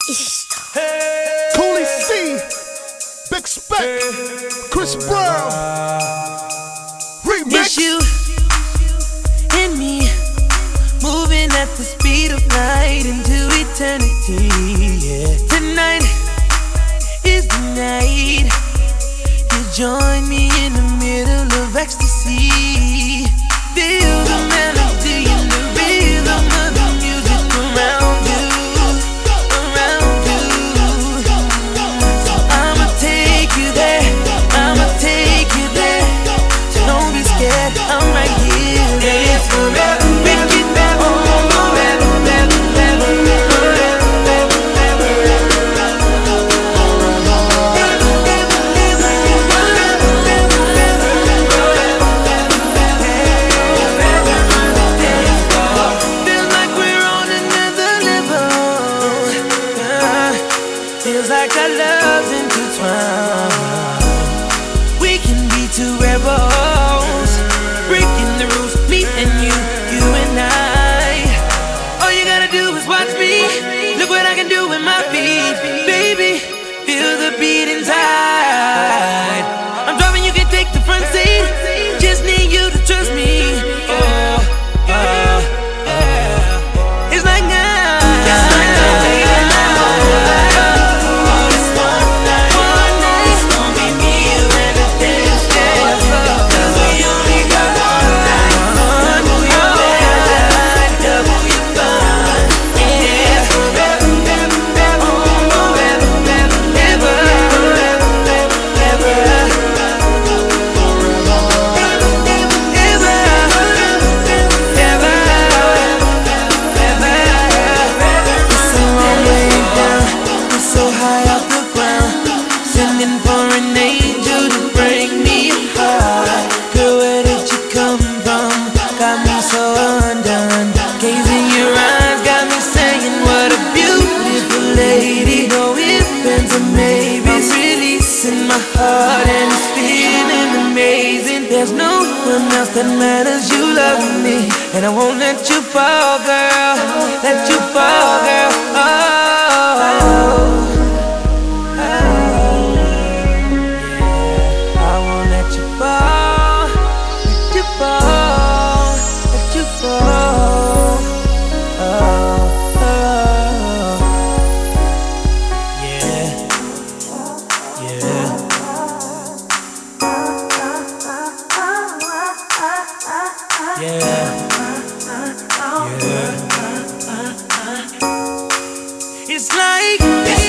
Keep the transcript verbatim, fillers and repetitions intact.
Cooley C, Big Spec, Chris Brown, remix. It's you and me, moving at the speed of light into eternity. Yeah. Tonight is the night. You join me in the middle of ecstasy. Feel the melody and the rhythm of the music around you, around you. So I'ma take you there, I'ma take you there. So don't be scared, I'm right here. And it's forever, make it better. Feels like our love's intertwined. We can be two rebels, breaking the rules, me and you, you and I. All you gotta do is watch me. Look what I can do with my feet. Baby, feel the beat inside. I'm driving, you can take the front seat. Just need you to trust me. Oh, oh, oh. It's like now. And it's feeling amazing. There's no one else that matters. You love me, and I won't let you fall, girl. Let you fall, girl. Oh, oh. I won't let you fall. Let you fall. Let you fall. Oh, oh. Yeah, yeah. Yeah, yeah. It's like